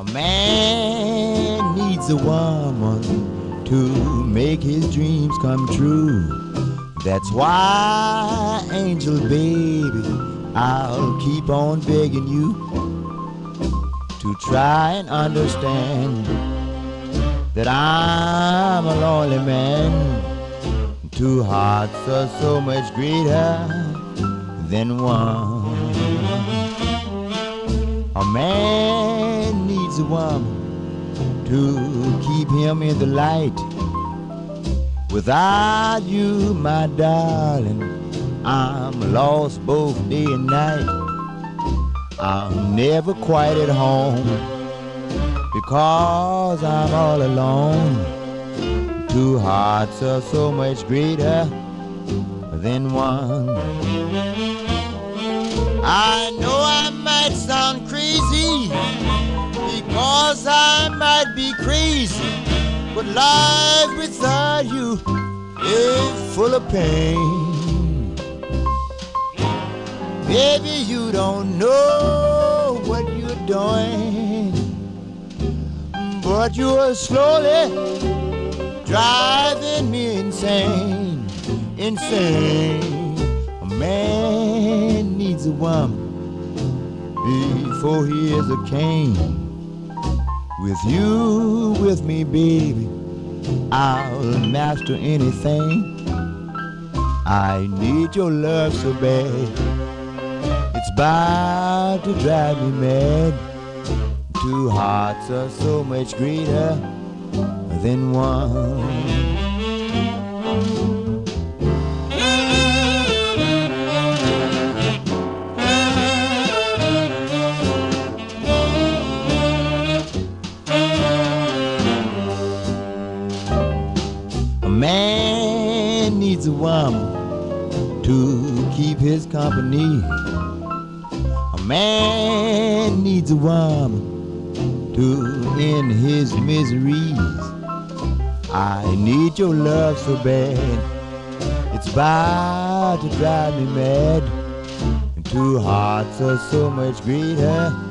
A man needs a woman to make his dreams come true. That's why, angel baby, I'll keep on begging you to try and understand that I'm a lonely man. Two hearts are so much greater than one. A man needs a woman to keep him in the light. Without you, my darling, I'm lost both day and night. I'm never quite at home because I'm all alone. Two hearts are so much greater than one. I know I might sound crazy because I might be crazy, but life without you is full of pain. Baby, you don't know what you're doing, but you're slowly driving me insane, insane. A man needs a woman before he is a king. With you, with me, baby, I'll master anything. I need your love so bad, it's bound to drive me mad. Two hearts are so much greater than one. A man needs a woman to keep his company. A man needs a woman to end his miseries. I need your love so bad, it's bound to drive me mad. And two hearts are so much greater